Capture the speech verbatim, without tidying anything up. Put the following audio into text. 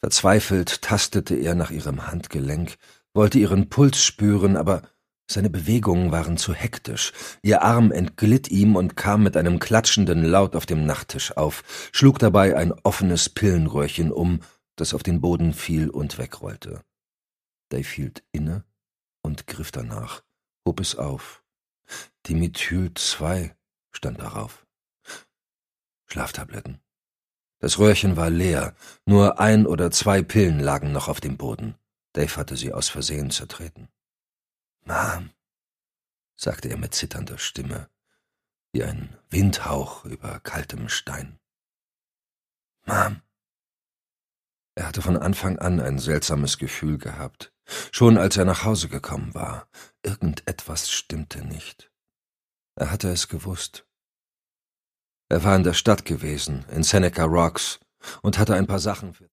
Verzweifelt tastete er nach ihrem Handgelenk, wollte ihren Puls spüren, aber seine Bewegungen waren zu hektisch. Ihr Arm entglitt ihm und kam mit einem klatschenden Laut auf dem Nachttisch auf, schlug dabei ein offenes Pillenröhrchen um, das auf den Boden fiel und wegrollte. Dave hielt inne und griff danach, hob es auf. Dimethyl zwei stand darauf. Schlaftabletten. Das Röhrchen war leer, nur ein oder zwei Pillen lagen noch auf dem Boden. Dave hatte sie aus Versehen zertreten. »Mom«, sagte er mit zitternder Stimme, wie ein Windhauch über kaltem Stein. »Mom.« Er hatte von Anfang an ein seltsames Gefühl gehabt, schon als er nach Hause gekommen war. Irgendetwas stimmte nicht. Er hatte es gewusst. Er war in der Stadt gewesen, in Seneca Rocks, und hatte ein paar Sachen für